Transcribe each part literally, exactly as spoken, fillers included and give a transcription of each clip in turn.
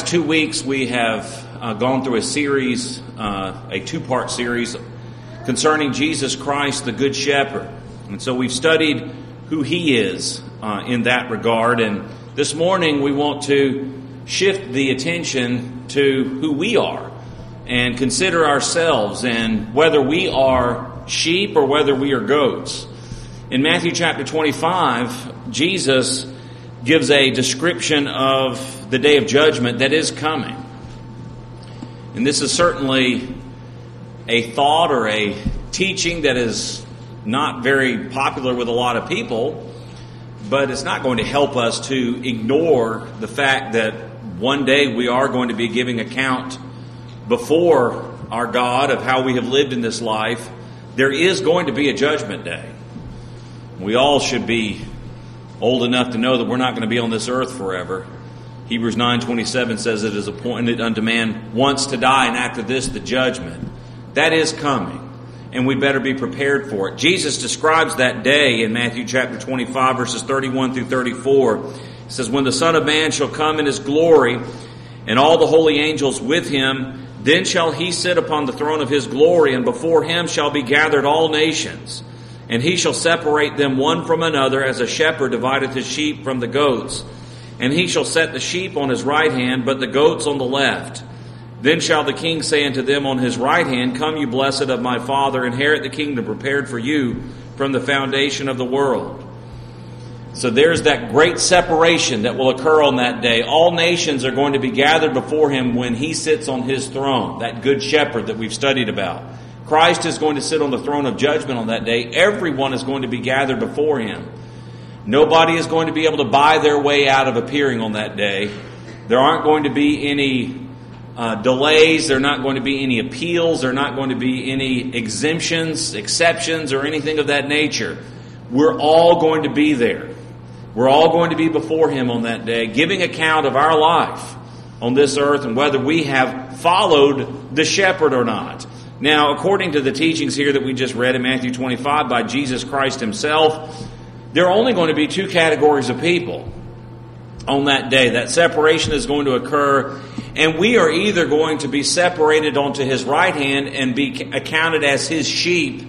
two weeks we have uh, gone through a series, uh, a two-part series concerning Jesus Christ, the Good Shepherd. And so we've studied who He is uh, in that regard. And this morning we want to shift the attention to who we are and consider ourselves and whether we are sheep or whether we are goats. In Matthew chapter twenty-five, Jesus gives a description of the day of judgment that is coming. And this is certainly a thought or a teaching that is not very popular with a lot of people, but it's not going to help us to ignore the fact that one day we are going to be giving account before our God of how we have lived in this life. There is going to be a judgment day. We all should be old enough to know that we're not going to be on this earth forever. Hebrews nine twenty-seven says it is appointed unto man once to die, and after this the judgment. That is coming, and we better be prepared for it. Jesus describes that day in Matthew chapter twenty-five, verses thirty-one through thirty-four. He says, "When the Son of Man shall come in His glory, and all the holy angels with Him, then shall He sit upon the throne of His glory, and before Him shall be gathered all nations. And He shall separate them one from another, as a shepherd divideth his sheep from the goats. And He shall set the sheep on His right hand, but the goats on the left. Then shall the King say unto them on His right hand, Come, you blessed of my Father, inherit the kingdom prepared for you from the foundation of the world." So there's that great separation that will occur on that day. All nations are going to be gathered before Him when He sits on His throne, that good shepherd that we've studied about. Christ is going to sit on the throne of judgment on that day. Everyone is going to be gathered before Him. Nobody is going to be able to buy their way out of appearing on that day. There aren't going to be any uh, delays. There are not going to be any appeals. There are not going to be any exemptions, exceptions, or anything of that nature. We're all going to be there. We're all going to be before Him on that day, giving account of our life on this earth and whether we have followed the shepherd or not. Now, according to the teachings here that we just read in Matthew twenty-five by Jesus Christ Himself, there are only going to be two categories of people on that day. That separation is going to occur, and we are either going to be separated onto His right hand and be accounted as His sheep,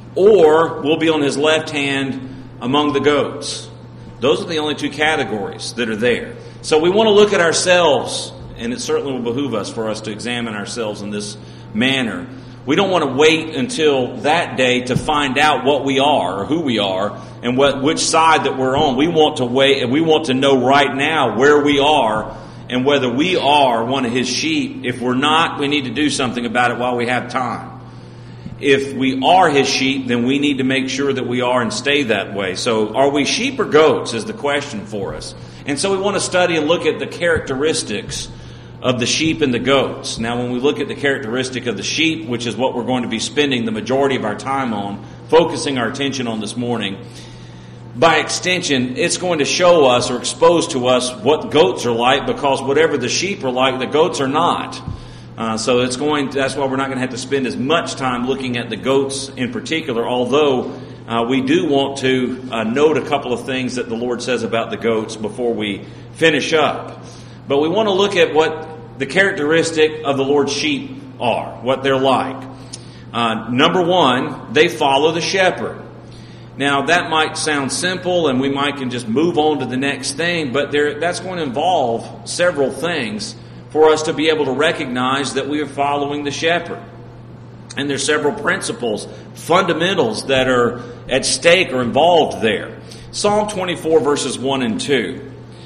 or we'll be on His left hand among the goats. Those are the only two categories that are there. So we want to look at ourselves, and it certainly will behoove us for us to examine ourselves in this manner. We don't want to wait until that day to find out what we are or who we are and what which side that we're on. We want to wait and we want to know right now where we are and whether we are one of His sheep. If we're not, we need to do something about it while we have time. If we are His sheep, then we need to make sure that we are and stay that way. So are we sheep or goats is the question for us. And so we want to study and look at the characteristics of the sheep and the goats. Now, when we look at the characteristic of the sheep, which is what we're going to be spending the majority of our time on, focusing our attention on this morning, by extension, it's going to show us or expose to us what goats are like, because whatever the sheep are like, the goats are not. Uh, so it's going. To, that's why we're not going to have to spend as much time looking at the goats in particular, although uh, we do want to uh, note a couple of things that the Lord says about the goats before we finish up. But we want to look at what the characteristic of the Lord's sheep are, what they're like. Uh, number one, they follow the shepherd. Now, that might sound simple, and we might can just move on to the next thing, but there, that's going to involve several things for us to be able to recognize that we are following the shepherd. And there's several principles, fundamentals that are at stake or involved there. Psalm twenty-four, verses one and two.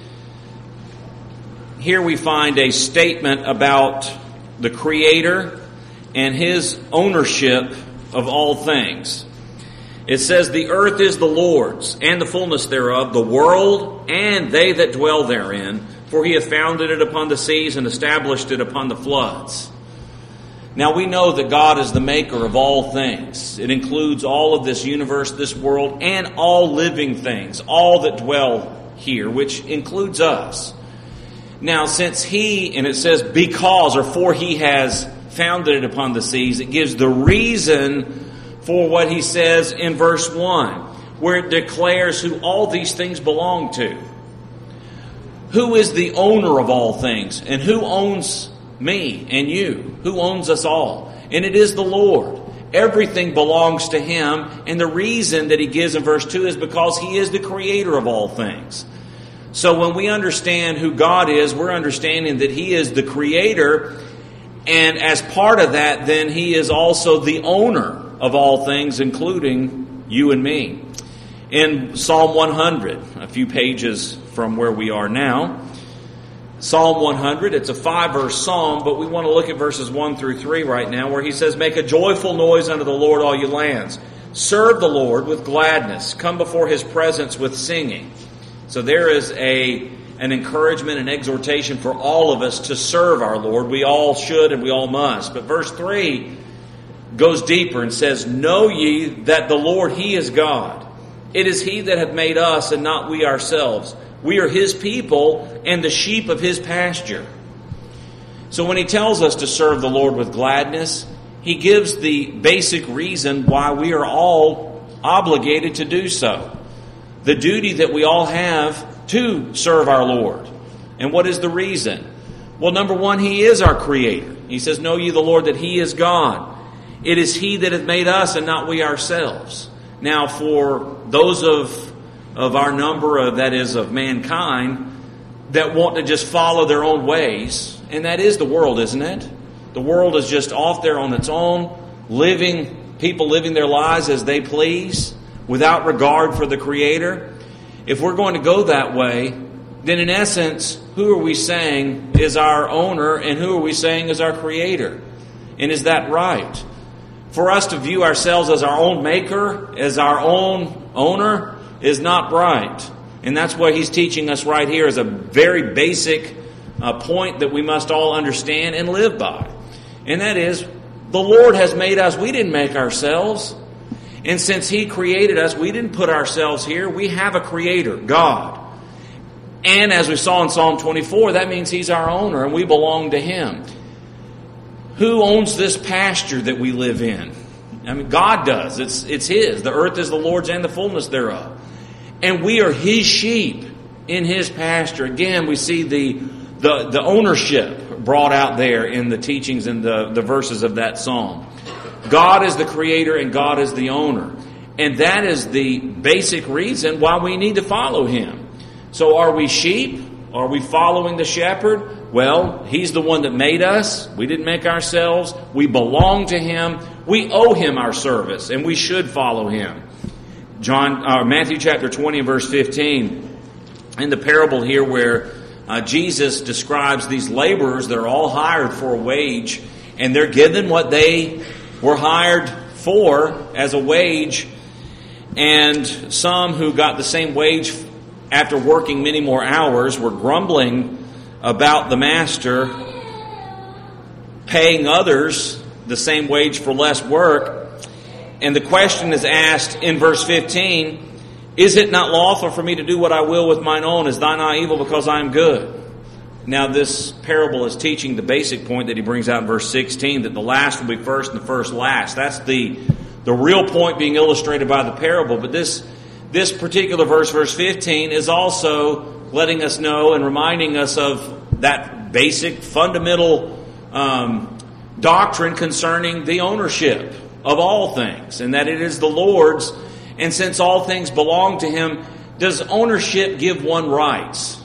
Here we find a statement about the Creator and His ownership of all things. It says, "The earth is the Lord's, and the fullness thereof, the world, and they that dwell therein. For He hath founded it upon the seas, and established it upon the floods." Now we know that God is the maker of all things. It includes all of this universe, this world, and all living things, all that dwell here, which includes us. Now, since He, and it says because or for He has founded it upon the seas, it gives the reason for what He says in verse one, where it declares who all these things belong to. who is the owner of all things? And who owns me and you? Who owns us all? And it is the Lord. Everything belongs to Him. And the reason that He gives in verse two is because He is the creator of all things. So when we understand who God is, we're understanding that He is the creator. And as part of that, then He is also the owner of all things, including you and me. In Psalm one hundred, a few pages from where we are now, Psalm one hundred, it's a five-verse psalm, but we want to look at verses one through three right now, where he says, "Make a joyful noise unto the Lord, all you lands. Serve the Lord with gladness. Come before His presence with singing." So there is a an encouragement and exhortation for all of us to serve our Lord. We all should and we all must. But verse three goes deeper and says, "Know ye that the Lord, He is God. It is He that hath made us, and not we ourselves. We are His people, and the sheep of His pasture." So when he tells us to serve the Lord with gladness, he gives the basic reason why we are all obligated to do so. The duty that we all have to serve our Lord. And what is the reason? Well, number one, He is our creator. He says, "Know ye the Lord, that He is God. It is He that hath made us, and not we ourselves." Now, for those of of our number, of, that is, of mankind, that want to just follow their own ways, and that is the world, isn't it? The world is just off there on its own, living, people living their lives as they please, without regard for the Creator. If we're going to go that way, then in essence, who are we saying is our owner, and who are we saying is our Creator? And is that right? For us to view ourselves as our own maker, as our own owner, is not right. And that's what he's teaching us right here, is a very basic uh, point that we must all understand and live by. And that is, the Lord has made us. We didn't make ourselves. And since He created us, we didn't put ourselves here. We have a Creator, God. And as we saw in Psalm twenty-four, that means He's our owner and we belong to Him. Who owns this pasture that we live in? I mean, God does. It's, it's His. The earth is the Lord's and the fullness thereof. And we are His sheep in His pasture. Again, we see the, the, the ownership brought out there in the teachings and the, the verses of that psalm. God is the creator and God is the owner. And that is the basic reason why we need to follow Him. So are we sheep? Are we following the shepherd? Well, He's the one that made us. We didn't make ourselves. We belong to Him. We owe Him our service, and we should follow Him. John, uh, Matthew chapter twenty and verse fifteen, in the parable here where uh, Jesus describes these laborers that are all hired for a wage, and they're given what they were hired for as a wage, and some who got the same wage after working many more hours were grumbling about the master paying others the same wage for less work. And the question is asked in verse fifteen, "Is it not lawful for me to do what I will with mine own? Is thine eye evil because I am good?" Now this parable is teaching the basic point that he brings out in verse sixteen, that the last will be first and the first last. That's the, the real point being illustrated by the parable. But this, this particular verse, verse fifteen, is also letting us know and reminding us of that basic fundamental um, doctrine concerning the ownership of all things, and that it is the Lord's. And since all things belong to Him, does ownership give one rights?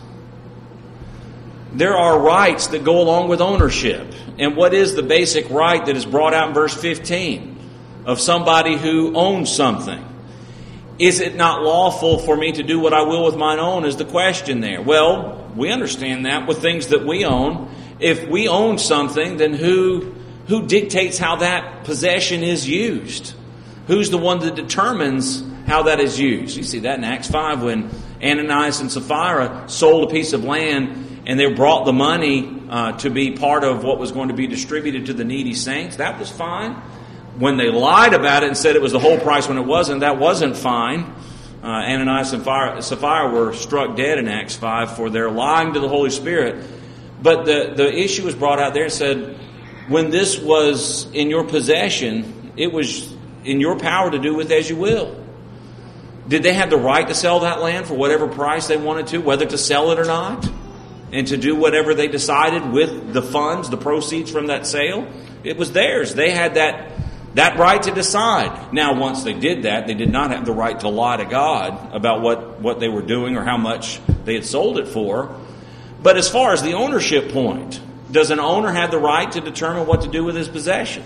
There are rights that go along with ownership. And what is the basic right that is brought out in verse fifteen of somebody who owns something? Is it not lawful for me to do what I will with mine own, is the question there. Well, we understand that with things that we own. If we own something, then who who dictates how that possession is used? Who's the one that determines how that is used? You see that in Acts five when Ananias and Sapphira sold a piece of land and they brought the money uh, to be part of what was going to be distributed to the needy saints. That was fine. When they lied about it and said it was the whole price when it wasn't, that wasn't fine. Uh, Ananias and Sapphira were struck dead in Acts five for their lying to the Holy Spirit. But the, the issue was brought out there and said, when this was in your possession, it was in your power to do with as you will. Did they have the right to sell that land for whatever price they wanted to, whether to sell it or not? and to do whatever they decided with the funds, the proceeds from that sale. It was theirs. They had that, that right to decide. Now, once they did that, they did not have the right to lie to God about what, what they were doing or how much they had sold it for. But as far as the ownership point, does an owner have the right to determine what to do with his possession?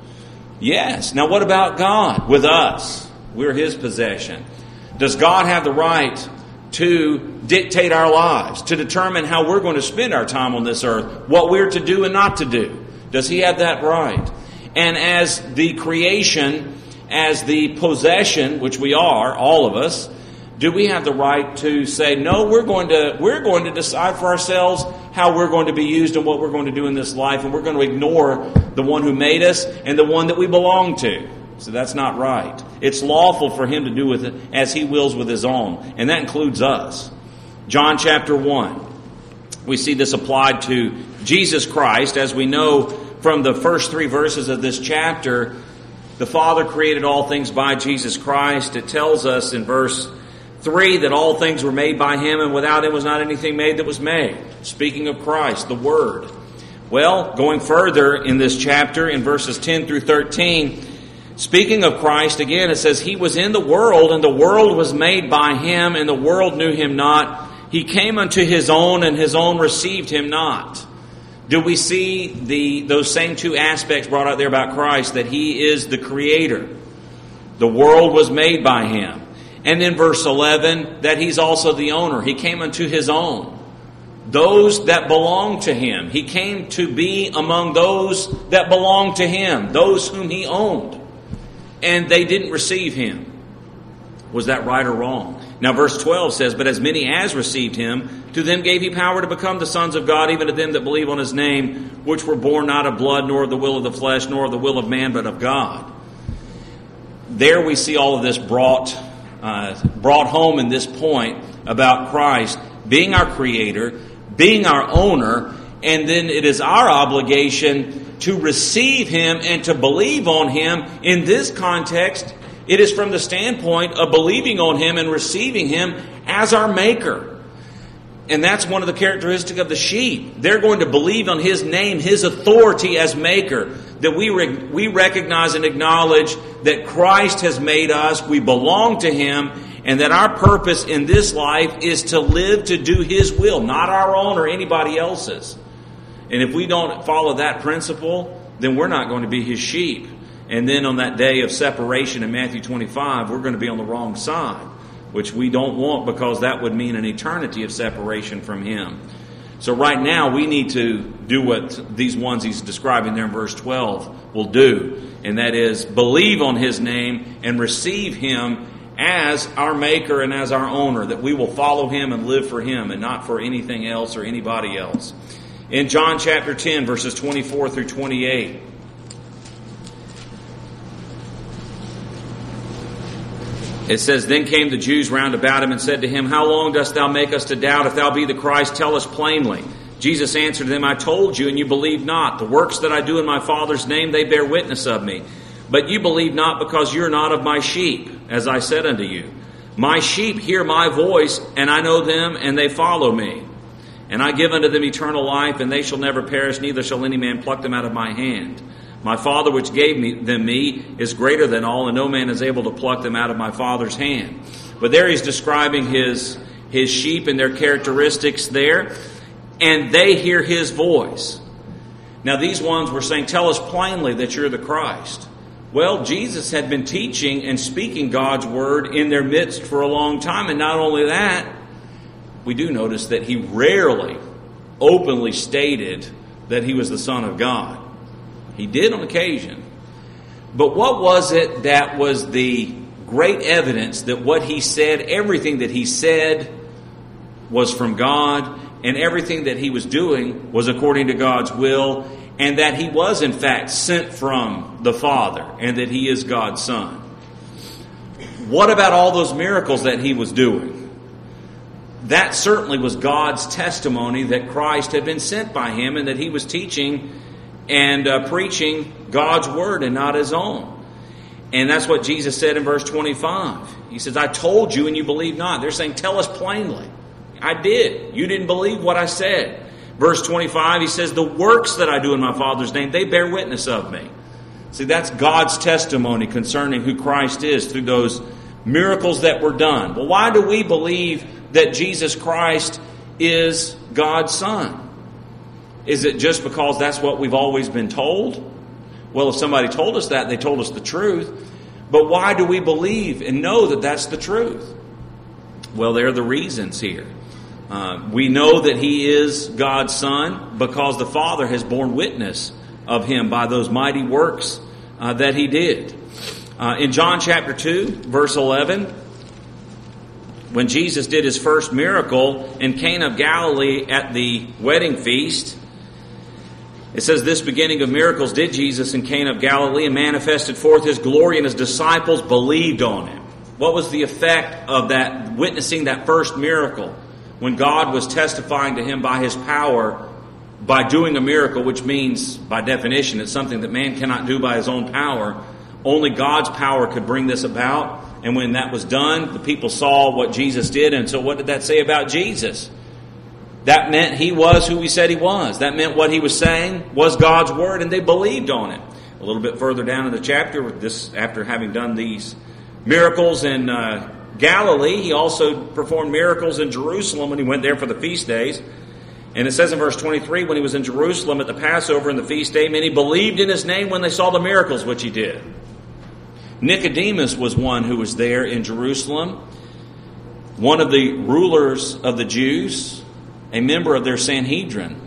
Yes. Now, what about God with us? We're His possession. Does God have the right to dictate our lives, to determine how we're going to spend our time on this earth, what we're to do and not to do? Does He have that right? And as the creation, as the possession, which we are, all of us, do we have the right to say, no, we're going to we're going to decide for ourselves how we're going to be used and what we're going to do in this life, and we're going to ignore the one who made us and the one that we belong to? So that's not right. It's lawful for Him to do with it as He wills with His own, and that includes us. John chapter one. We see this applied to Jesus Christ. As we know from the first three verses of this chapter, the Father created all things by Jesus Christ. It tells us in verse three that all things were made by Him, and without Him was not anything made that was made. Speaking of Christ, the Word. Well, going further in this chapter, in verses ten through thirteen, speaking of Christ, again, it says, He was in the world, and the world was made by Him, and the world knew Him not. He came unto His own, and His own received Him not. Do we see the those same two aspects brought out there about Christ, that He is the Creator? The world was made by Him. And in verse eleven, that He's also the owner. He came unto His own, those that belong to Him. He came to be among those that belong to Him, those whom He owned. And they didn't receive Him. Was that right or wrong? Now verse twelve says, But as many as received Him, to them gave He power to become the sons of God, even to them that believe on His name, which were born not of blood, nor of the will of the flesh, nor of the will of man, but of God. There we see all of this brought uh, brought home in this point about Christ being our Creator, being our owner, and then it is our obligation to receive Him and to believe on Him. In this context, it is from the standpoint of believing on Him and receiving Him as our Maker. And that's one of the characteristics of the sheep. They're going to believe on His name, His authority as Maker. That we re- we recognize and acknowledge that Christ has made us, we belong to Him, and that our purpose in this life is to live to do His will, not our own or anybody else's. And if we don't follow that principle, then we're not going to be His sheep. And then on that day of separation in Matthew twenty-five, we're going to be on the wrong side, which we don't want, because that would mean an eternity of separation from Him. So right now we need to do what these ones He's describing there in verse twelve will do. And that is believe on His name and receive Him as our Maker and as our owner. That we will follow Him and live for Him and not for anything else or anybody else. In John chapter ten, verses twenty-four through twenty-eight. It says, Then came the Jews round about Him and said to Him, How long dost thou make us to doubt? If thou be the Christ, tell us plainly. Jesus answered them, I told you, and you believe not. The works that I do in my Father's name, they bear witness of me. But you believe not, because you are not of my sheep, as I said unto you. My sheep hear my voice, and I know them, and they follow me. And I give unto them eternal life, and they shall never perish, neither shall any man pluck them out of my hand. My Father which gave me, them me is greater than all, and no man is able to pluck them out of my Father's hand. But there He's describing His, his sheep and their characteristics there, and they hear His voice. Now these ones were saying, Tell us plainly that you're the Christ. Well, Jesus had been teaching and speaking God's Word in their midst for a long time, and not only that, we do notice that He rarely openly stated that He was the Son of God. He did on occasion. But what was it that was the great evidence that what He said, everything that He said was from God, and everything that He was doing was according to God's will, and that He was in fact sent from the Father, and that He is God's Son? What about all those miracles that He was doing? That certainly was God's testimony that Christ had been sent by Him, and that He was teaching and uh, preaching God's Word and not His own. And that's what Jesus said in verse twenty-five. He says, I told you and you believe not. They're saying, tell us plainly. I did. You didn't believe what I said. Verse twenty-five, he says, the works that I do in my Father's name, they bear witness of me. See, that's God's testimony concerning who Christ is through those miracles that were done. Well, why do we believe that Jesus Christ is God's Son? Is it just because that's what we've always been told? Well, if somebody told us that, they told us the truth. But why do we believe and know that that's the truth? Well, there are the reasons here. Uh, we know that He is God's Son because the Father has borne witness of Him by those mighty works uh, that He did. Uh, in John chapter two, verse eleven, when Jesus did His first miracle in Cana of Galilee at the wedding feast, it says, this beginning of miracles did Jesus in Cana of Galilee and manifested forth His glory, and His disciples believed on Him. What was the effect of that, witnessing that first miracle? When God was testifying to Him by His power, by doing a miracle, which means, by definition, it's something that man cannot do by his own power. Only God's power could bring this about. And when that was done, the people saw what Jesus did. And so what did that say about Jesus? That meant He was who He said He was. That meant what He was saying was God's Word, and they believed on it. A little bit further down in the chapter, this after having done these miracles in uh, Galilee, He also performed miracles in Jerusalem when He went there for the feast days. And it says in verse twenty-three, when He was in Jerusalem at the Passover and the feast day, many believed in His name when they saw the miracles which He did. Nicodemus was one who was there in Jerusalem, one of the rulers of the Jews, a member of their Sanhedrin.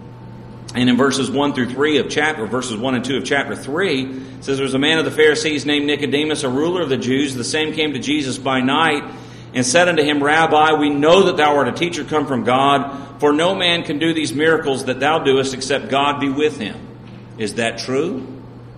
And in verses one through three of chapter, verses one and two of chapter three, it says, there was a man of the Pharisees named Nicodemus, a ruler of the Jews. The same came to Jesus by night and said unto Him, Rabbi, we know that Thou art a teacher come from God, for no man can do these miracles that Thou doest except God be with him. Is that true?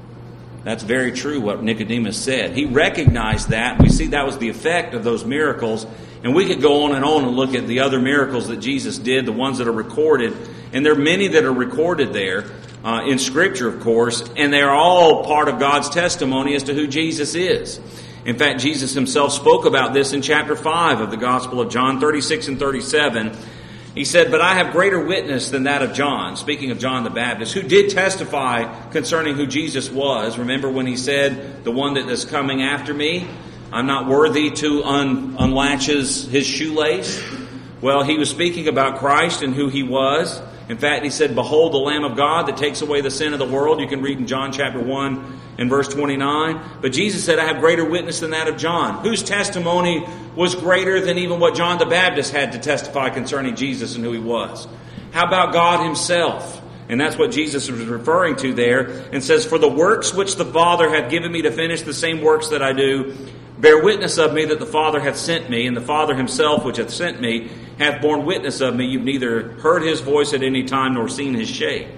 That's very true what Nicodemus said. He recognized that. We see that was the effect of those miracles. And we could go on and on and look at the other miracles that Jesus did, the ones that are recorded. And there are many that are recorded there uh, in Scripture, of course. And they're all part of God's testimony as to who Jesus is. In fact, Jesus Himself spoke about this in chapter five of the Gospel of John, thirty-six and thirty-seven. He said, but I have greater witness than that of John, speaking of John the Baptist, who did testify concerning who Jesus was. Remember when He said, the one that is coming after me, I'm not worthy to un- unlatch his, his shoelace. Well, He was speaking about Christ and who He was. In fact, He said, behold the Lamb of God that takes away the sin of the world. You can read in John chapter one and verse twenty-nine. But Jesus said, I have greater witness than that of John, whose testimony was greater than even what John the Baptist had to testify concerning Jesus and who He was. How about God Himself? And that's what Jesus was referring to there, and says, for the works which the Father hath given me to finish, the same works that I do, bear witness of me that the Father hath sent me, and the Father Himself which hath sent me hath borne witness of me. You've neither heard His voice at any time nor seen His shape.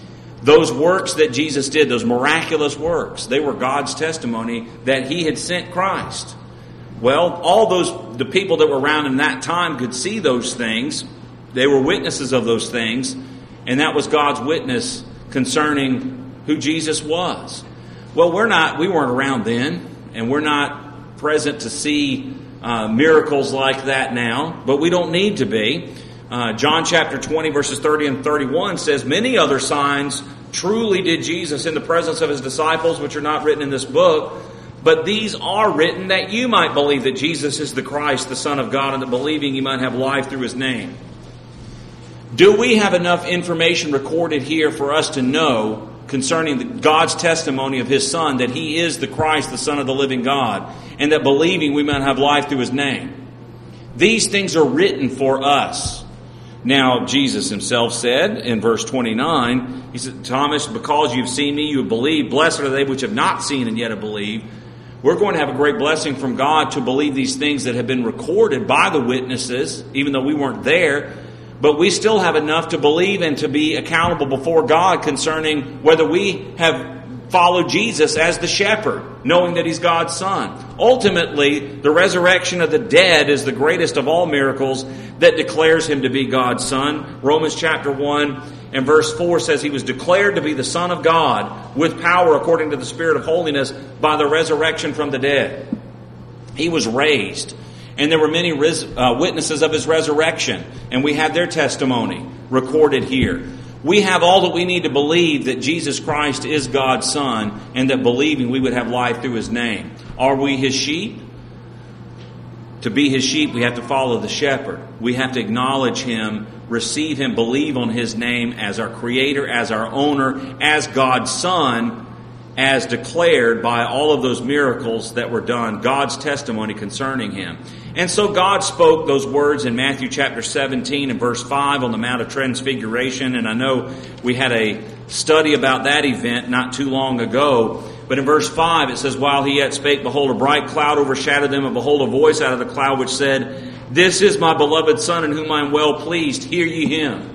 Those works that Jesus did, those miraculous works, they were God's testimony that He had sent Christ. Well, all those, the people that were around in that time could see those things. They were witnesses of those things. And that was God's witness concerning who Jesus was. Well, we're not, we weren't around then, and we're not present to see uh, miracles like that now, but we don't need to be. Uh, John chapter twenty, verses thirty and thirty-one says, many other signs truly did Jesus in the presence of His disciples, which are not written in this book, but these are written that you might believe that Jesus is the Christ, the Son of God, and that believing you might have life through His name. Do we have enough information recorded here for us to know concerning the, God's testimony of His Son, that He is the Christ, the Son of the living God, and that believing we might have life through His name? These things are written for us. Now, Jesus Himself said in verse twenty-nine, He said, Thomas, because you've seen me, you have believed. Blessed are they which have not seen and yet have believed. We're going to have a great blessing from God to believe these things that have been recorded by the witnesses, even though we weren't there. But we still have enough to believe and to be accountable before God concerning whether we have followed Jesus as the shepherd, knowing that He's God's Son. Ultimately, the resurrection of the dead is the greatest of all miracles that declares Him to be God's Son. Romans chapter one and verse four says He was declared to be the Son of God with power according to the Spirit of holiness by the resurrection from the dead. He was raised. And there were many ris- uh, witnesses of his resurrection, and we have their testimony recorded here. We have all that we need to believe that Jesus Christ is God's Son, and that believing we would have life through his name. Are we his sheep? To be his sheep, we have to follow the shepherd. We have to acknowledge him, receive him, believe on his name as our creator, as our owner, as God's Son, as declared by all of those miracles that were done, God's testimony concerning him. And so God spoke those words in Matthew chapter seventeen and verse five on the Mount of Transfiguration. And I know we had a study about that event not too long ago. But in verse five it says, "While he yet spake, behold, a bright cloud overshadowed them, and behold, a voice out of the cloud which said, This is my beloved Son, in whom I am well pleased. Hear ye him."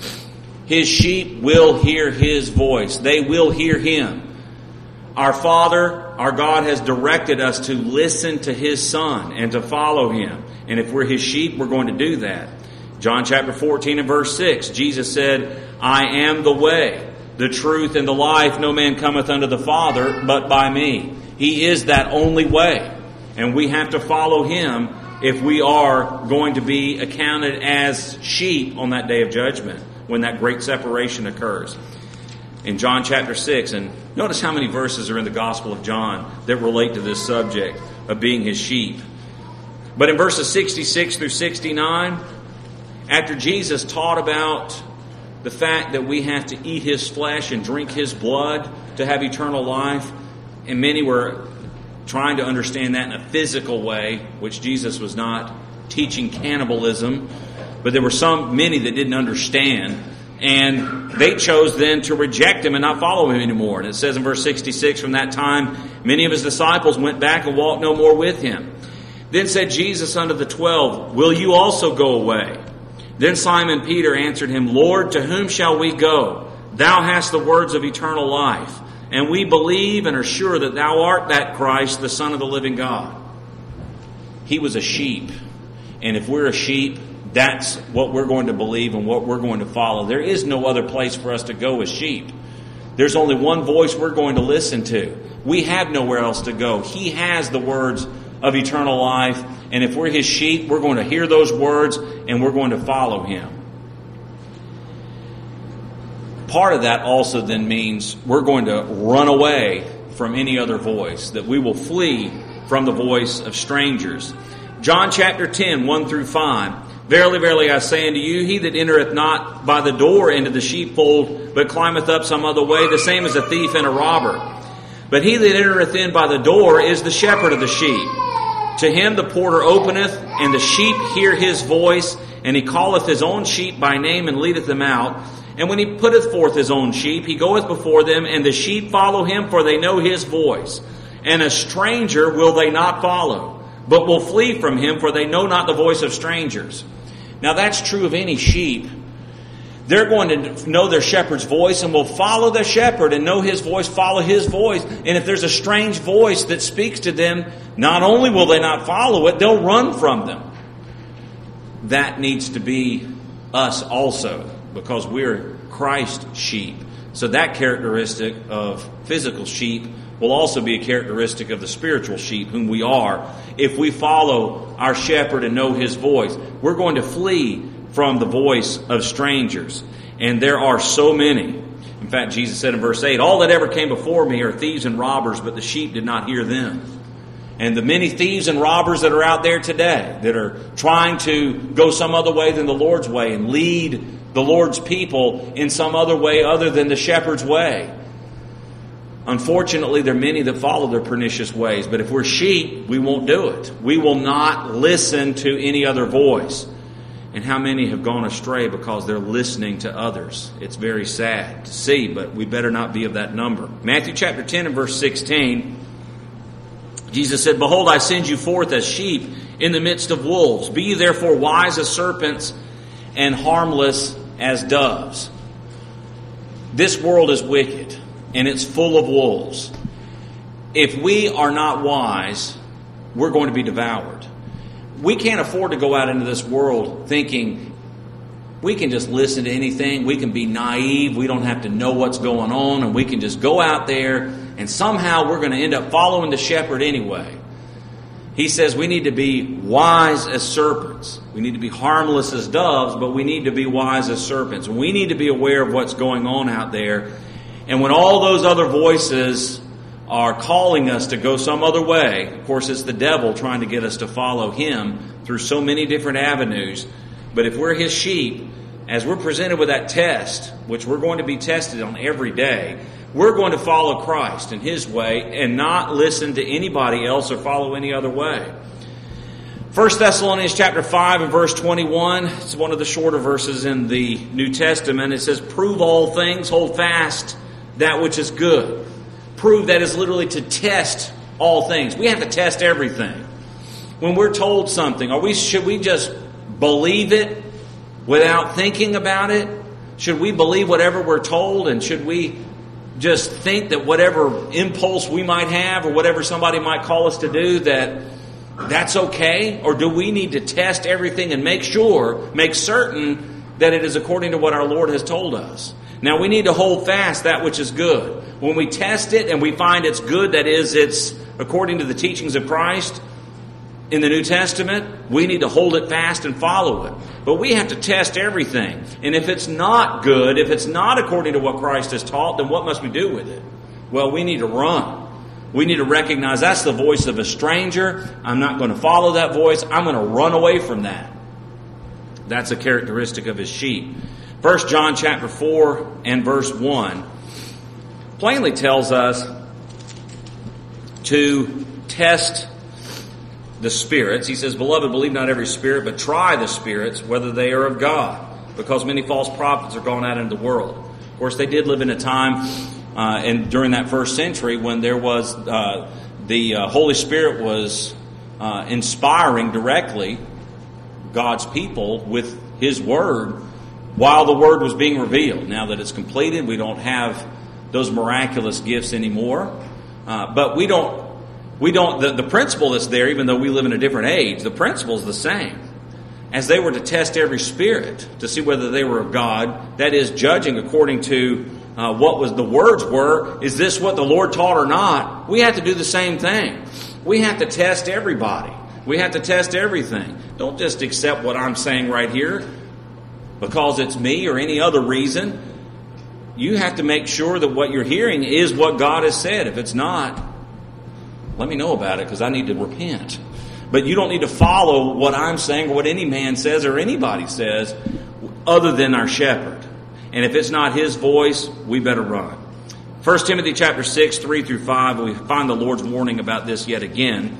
His sheep will hear his voice. They will hear him. Our Father, our God, has directed us to listen to his Son and to follow him. And if we're his sheep, we're going to do that. John chapter fourteen and verse six, Jesus said, "I am the way, the truth, and the life. No man cometh unto the Father but by me." He is that only way. And we have to follow him if we are going to be accounted as sheep on that day of judgment, when that great separation occurs. In John chapter six, and notice how many verses are in the Gospel of John that relate to this subject of being his sheep. But in verses sixty-six through sixty-nine, after Jesus taught about the fact that we have to eat his flesh and drink his blood to have eternal life, and many were trying to understand that in a physical way, which Jesus was not teaching cannibalism, but there were some, many that didn't understand. And they chose then to reject him and not follow him anymore. And it says in verse sixty-six, "From that time many of his disciples went back and walked no more with him. Then said Jesus unto the twelve, Will you also go away? Then Simon Peter answered him, Lord, to whom shall we go? Thou hast the words of eternal life. And we believe and are sure that thou art that Christ, the Son of the living God." He was a sheep. And if we're a sheep, that's what we're going to believe and what we're going to follow. There is no other place for us to go as sheep. There's only one voice we're going to listen to. We have nowhere else to go. He has the words of eternal life. And if we're his sheep, we're going to hear those words and we're going to follow him. Part of that also then means we're going to run away from any other voice, that we will flee from the voice of strangers. John chapter ten, one through five. "Verily, verily, I say unto you, he that entereth not by the door into the sheepfold, but climbeth up some other way, the same is a thief and a robber. But he that entereth in by the door is the shepherd of the sheep. To him the porter openeth, and the sheep hear his voice, and he calleth his own sheep by name, and leadeth them out. And when he putteth forth his own sheep, he goeth before them, and the sheep follow him, for they know his voice. And a stranger will they not follow, but will flee from him, for they know not the voice of strangers." Now that's true of any sheep. They're going to know their shepherd's voice and will follow their shepherd and know his voice, follow his voice. And if there's a strange voice that speaks to them, not only will they not follow it, they'll run from them. That needs to be us also, because we're Christ's sheep. So that characteristic of physical sheep will also be a characteristic of the spiritual sheep, whom we are. If we follow our shepherd and know his voice, we're going to flee from the voice of strangers. And there are so many. In fact, Jesus said in verse eight, "All that ever came before me are thieves and robbers, but the sheep did not hear them." And the many thieves and robbers that are out there today that are trying to go some other way than the Lord's way and lead the Lord's people in some other way other than the shepherd's way. Unfortunately, there are many that follow their pernicious ways. But if we're sheep, we won't do it. We will not listen to any other voice. And how many have gone astray because they're listening to others? It's very sad to see, but we better not be of that number. Matthew chapter ten and verse sixteen, Jesus said, "Behold, I send you forth as sheep in the midst of wolves. Be ye therefore wise as serpents and harmless as doves." This world is wicked, and it's full of wolves. If we are not wise, we're going to be devoured. We can't afford to go out into this world thinking we can just listen to anything. We can be naive. We don't have to know what's going on. And we can just go out there and somehow we're going to end up following the shepherd anyway. He says we need to be wise as serpents. We need to be harmless as doves, but we need to be wise as serpents. We need to be aware of what's going on out there. And when all those other voices are calling us to go some other way, of course it's the devil trying to get us to follow him through so many different avenues. But if we're his sheep, as we're presented with that test, which we're going to be tested on every day, we're going to follow Christ in his way and not listen to anybody else or follow any other way. First Thessalonians chapter five and verse twenty-one, it's one of the shorter verses in the New Testament. It says, prove all things, hold fast that which is good. Prove, that is literally to test all things. We have to test everything. When we're told something, are we should we just believe it without thinking about it? Should we believe whatever we're told, and should we just think that whatever impulse we might have or whatever somebody might call us to do, that that's okay? Or do we need to test everything and make sure, make certain that it is according to what our Lord has told us? Now, we need to hold fast that which is good. When we test it and we find it's good, that is, it's according to the teachings of Christ in the New Testament, we need to hold it fast and follow it. But we have to test everything. And if it's not good, if it's not according to what Christ has taught, then what must we do with it? Well, we need to run. We need to recognize that's the voice of a stranger. I'm not going to follow that voice. I'm going to run away from that. That's a characteristic of his sheep. First John chapter four and verse one plainly tells us to test the spirits. He says, beloved, believe not every spirit, but try the spirits, whether they are of God, because many false prophets are gone out into the world. Of course, they did live in a time, uh, and during that first century, when there was uh, the uh, Holy Spirit was uh, inspiring directly God's people with his word while the word was being revealed. Now that it's completed, we don't have those miraculous gifts anymore, uh, but we don't We don't, the, the principle that's there, even though we live in a different age, the principle is the same. As they were to test every spirit to see whether they were of God, that is, judging according to uh, what was the words were, is this what the Lord taught or not? We have to do the same thing. We have to test everybody. We have to test everything. Don't just accept what I'm saying right here because it's me or any other reason. You have to make sure that what you're hearing is what God has said. If it's not, let me know about it, because I need to repent. But you don't need to follow what I'm saying or what any man says or anybody says other than our shepherd. And if it's not his voice, we better run. First Timothy chapter six, three through five, we find the Lord's warning about this yet again.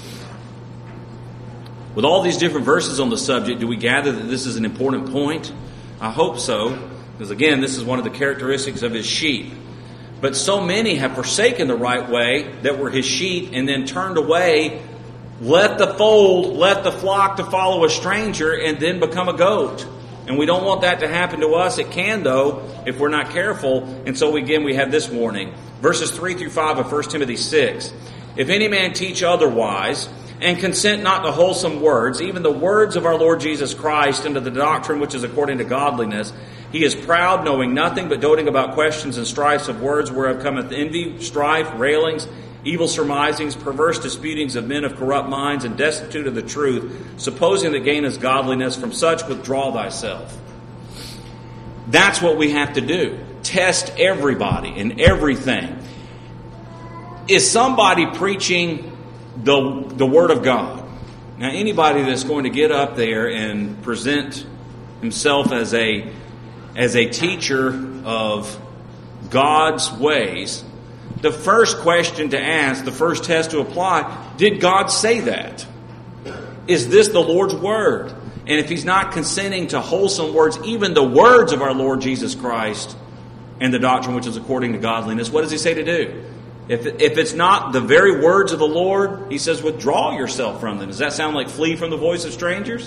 With all these different verses on the subject, do we gather that this is an important point? I hope so, because again, this is one of the characteristics of his sheep. But so many have forsaken the right way that were his sheep and then turned away, left the fold, left the flock to follow a stranger and then become a goat. And we don't want that to happen to us. It can, though, if we're not careful. And so again, we have this warning. Verses three through five of First Timothy six. If any man teach otherwise and consent not to wholesome words, even the words of our Lord Jesus Christ, and to the doctrine which is according to godliness, he is proud, knowing nothing, but doting about questions and strifes of words, whereof cometh envy, strife, railings, evil surmisings, perverse disputings of men of corrupt minds, and destitute of the truth, supposing that gain is godliness. From such withdraw thyself. That's what we have to do. Test everybody and everything. Is somebody preaching the, the Word of God? Now, anybody that's going to get up there and present himself as a as a teacher of God's ways, the first question to ask, the first test to apply, did God say that? Is this the Lord's Word? And if he's not consenting to wholesome words, even the words of our Lord Jesus Christ and the doctrine which is according to godliness, what does he say to do? If, if it's not the very words of the Lord, he says, withdraw yourself from them. Does that sound like flee from the voice of strangers?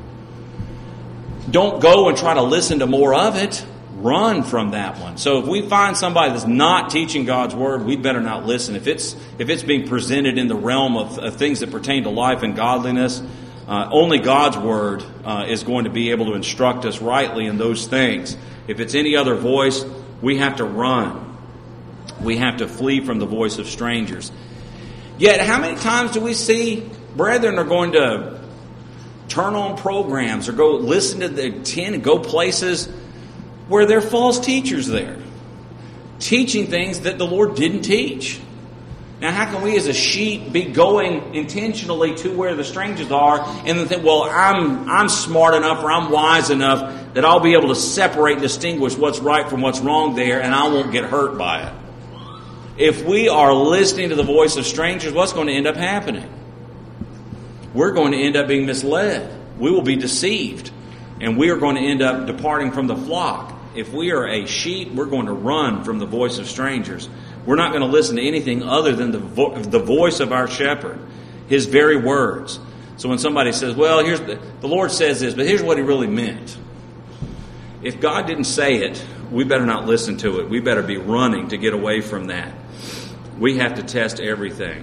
Don't go and try to listen to more of it. Run from that one. So if we find somebody that's not teaching God's Word, we better not listen. If it's if it's being presented in the realm of, of things that pertain to life and godliness, uh, only God's Word uh, is going to be able to instruct us rightly in those things. If it's any other voice, we have to run. We have to flee from the voice of strangers. Yet, how many times do we see brethren are going to turn on programs or go listen to the ten and go places where there are false teachers there, teaching things that the Lord didn't teach. Now, how can we as a sheep be going intentionally to where the strangers are and then think, well, I'm I'm smart enough or I'm wise enough that I'll be able to separate and distinguish what's right from what's wrong there and I won't get hurt by it? If we are listening to the voice of strangers, what's going to end up happening? We're going to end up being misled. We will be deceived. And we are going to end up departing from the flock. If we are a sheep, we're going to run from the voice of strangers. We're not going to listen to anything other than the, vo- the voice of our shepherd, his very words. So when somebody says, well, here's the, the Lord says this, but here's what he really meant. If God didn't say it, we better not listen to it. We better be running to get away from that. We have to test everything.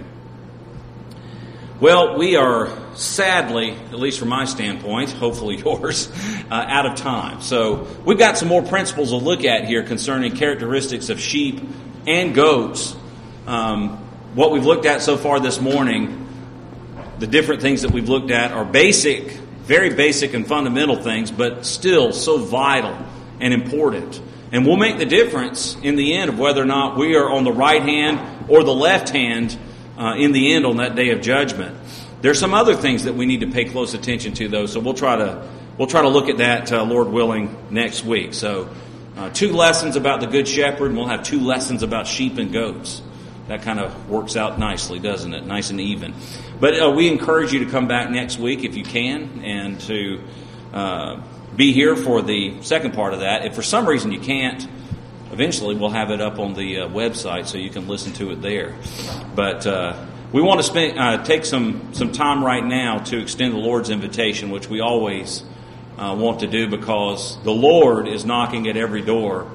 Well, we are sadly, at least from my standpoint, hopefully yours, uh, out of time. So we've got some more principles to look at here concerning characteristics of sheep and goats. Um, what we've looked at so far this morning, the different things that we've looked at are basic, very basic and fundamental things, but still so vital and important. And will make the difference in the end of whether or not we are on the right hand or the left hand uh, in the end on that day of judgment. There's some other things that we need to pay close attention to, though. So we'll try to we'll try to look at that, uh, Lord willing, next week. So uh, two lessons about the Good Shepherd, and we'll have two lessons about sheep and goats. That kind of works out nicely, doesn't it? Nice and even. But uh, we encourage you to come back next week if you can, and to uh, be here for the second part of that. If for some reason you can't, eventually we'll have it up on the uh, website so you can listen to it there. But uh, we want to spend uh, take some, some time right now to extend the Lord's invitation, which we always uh, want to do, because the Lord is knocking at every door,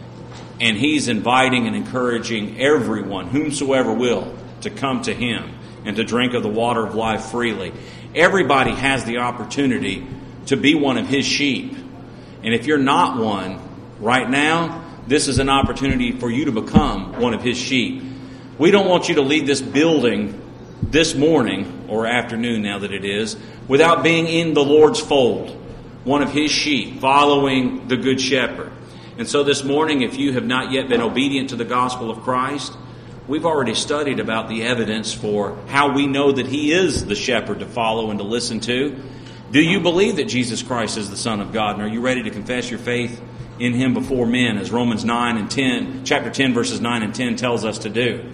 and He's inviting and encouraging everyone, whomsoever will, to come to Him and to drink of the water of life freely. Everybody has the opportunity to be one of His sheep. And if you're not one right now, this is an opportunity for you to become one of His sheep. We don't want you to leave this building this morning, or afternoon now that it is, without being in the Lord's fold, one of His sheep, following the Good Shepherd. And so this morning, if you have not yet been obedient to the gospel of Christ, we've already studied about the evidence for how we know that He is the shepherd to follow and to listen to. Do you believe that Jesus Christ is the Son of God? And are you ready to confess your faith in Him before men, as Romans nine and ten, chapter ten, verses nine and ten tells us to do?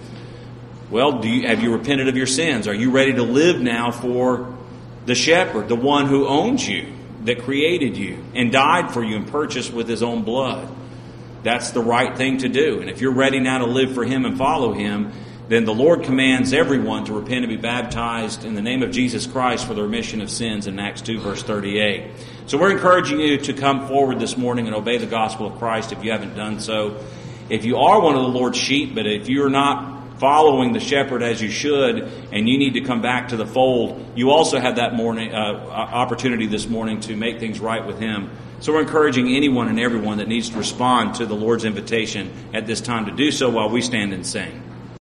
Well, do you, have you repented of your sins? Are you ready to live now for the shepherd, the one who owns you, that created you and died for you and purchased with His own blood? That's the right thing to do. And if you're ready now to live for Him and follow Him, then the Lord commands everyone to repent and be baptized in the name of Jesus Christ for the remission of sins in Acts two, verse thirty-eight. So we're encouraging you to come forward this morning and obey the gospel of Christ if you haven't done so. If you are one of the Lord's sheep, but if you're not following the shepherd as you should, and you need to come back to the fold, you also have that morning uh, opportunity this morning to make things right with Him. So we're encouraging anyone and everyone that needs to respond to the Lord's invitation at this time to do so while we stand and sing.